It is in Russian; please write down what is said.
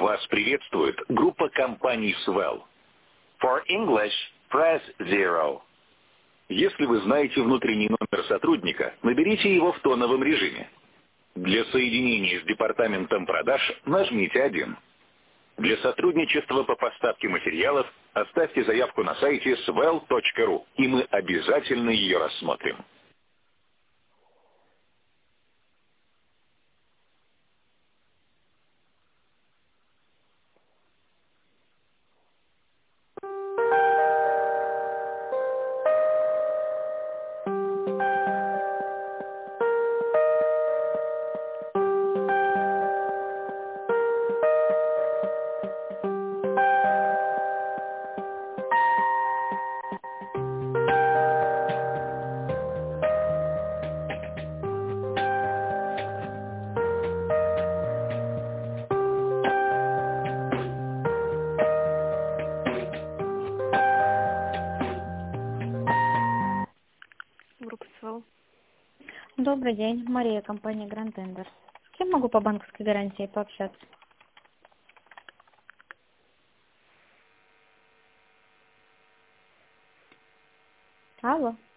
Вас приветствует группа компаний Swell. For English, press 0. Если вы знаете внутренний номер сотрудника, наберите его в тоновом режиме. Для соединения с департаментом продаж нажмите 1. Для сотрудничества по поставке материалов оставьте заявку на сайте swell.ru, и мы обязательно ее рассмотрим. Группа СВЛ. Добрый день, Мария, компания Grand Tender. С кем могу по банковской гарантии пообщаться? Алло.